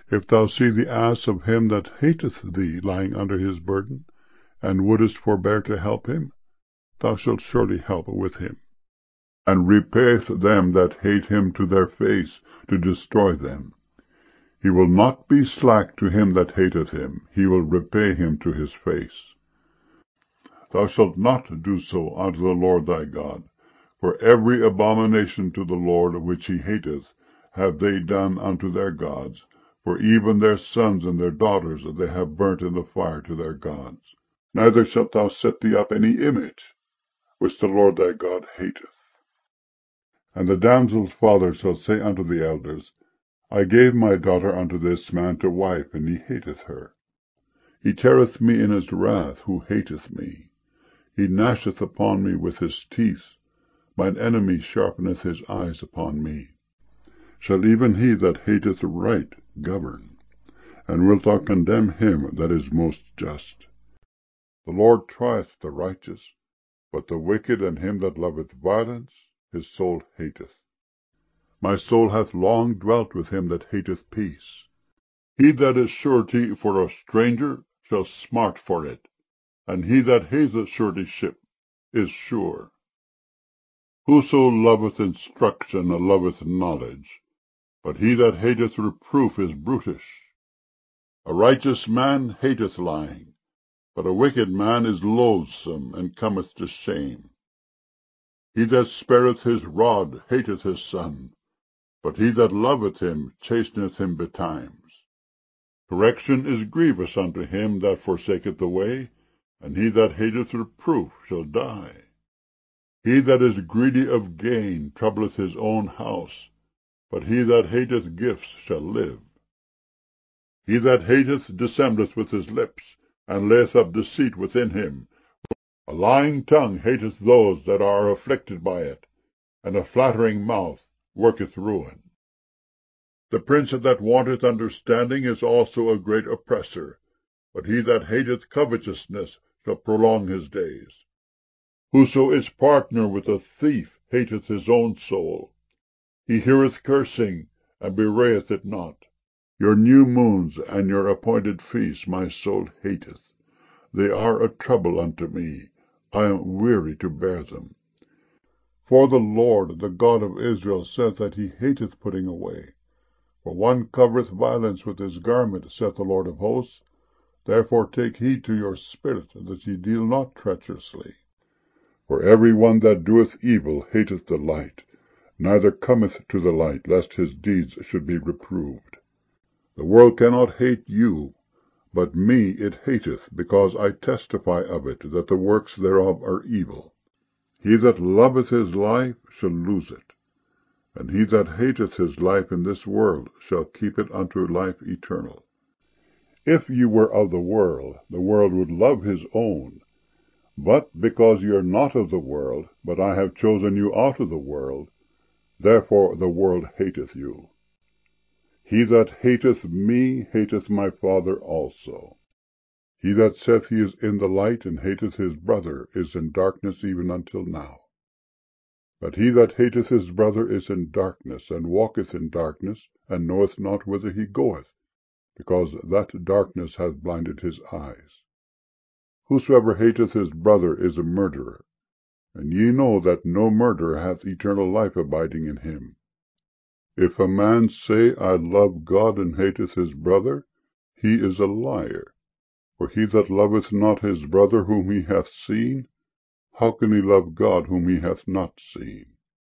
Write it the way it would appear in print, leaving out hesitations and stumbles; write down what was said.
If thou see the ass of him that hateth thee lying under his burden, and wouldest forbear to help him, thou shalt surely help with him, and repayeth them that hate him to their face, to destroy them. He will not be slack to him that hateth him, he will repay him to his face. Thou shalt not do so unto the Lord thy God, for every abomination to the Lord which he hateth have they done unto their gods, for even their sons and their daughters they have burnt in the fire to their gods. Neither shalt thou set thee up any image, which the Lord thy God hateth. And the damsel's father shall say unto the elders, I gave my daughter unto this man to wife, and he hateth her. He teareth me in his wrath, who hateth me. He gnasheth upon me with his teeth. Mine enemy sharpeneth his eyes upon me. Shall even he that hateth right govern? And wilt thou condemn him that is most just? The Lord trieth the righteous, but the wicked and him that loveth violence his soul hateth. My soul hath long dwelt with him that hateth peace. He that is surety for a stranger shall smart for it, and he that hateth suretyship is sure. Whoso loveth instruction loveth knowledge, but he that hateth reproof is brutish. A righteous man hateth lying, but a wicked man is loathsome, and cometh to shame. He that spareth his rod hateth his son, but he that loveth him chasteneth him betimes. Correction is grievous unto him that forsaketh the way, and he that hateth reproof shall die. He that is greedy of gain troubleth his own house, but he that hateth gifts shall live. He that hateth dissembleth with his lips, and layeth up deceit within him. A lying tongue hateth those that are afflicted by it, and a flattering mouth worketh ruin. The prince that wanteth understanding is also a great oppressor, but he that hateth covetousness shall prolong his days. Whoso is partner with a thief hateth his own soul. He heareth cursing, and bewrayeth it not. Your new moons and your appointed feasts my soul hateth. They are a trouble unto me. I am weary to bear them. For the Lord, the God of Israel, saith that he hateth putting away. For one covereth violence with his garment, saith the Lord of hosts. Therefore take heed to your spirit, that ye deal not treacherously. For every one that doeth evil hateth the light, neither cometh to the light, lest his deeds should be reproved. The world cannot hate you, but me it hateth, because I testify of it, that the works thereof are evil. He that loveth his life shall lose it, and he that hateth his life in this world shall keep it unto life eternal. If you were of the world would love his own. But because ye are not of the world, but I have chosen you out of the world, therefore the world hateth you. He that hateth me hateth my Father also. He that saith he is in the light, and hateth his brother, is in darkness even until now. But he that hateth his brother is in darkness, and walketh in darkness, and knoweth not whither he goeth, because that darkness hath blinded his eyes. Whosoever hateth his brother is a murderer, and ye know that no murderer hath eternal life abiding in him. If a man say, I love God, and hateth his brother, he is a liar. For he that loveth not his brother whom he hath seen, how can he love God whom he hath not seen?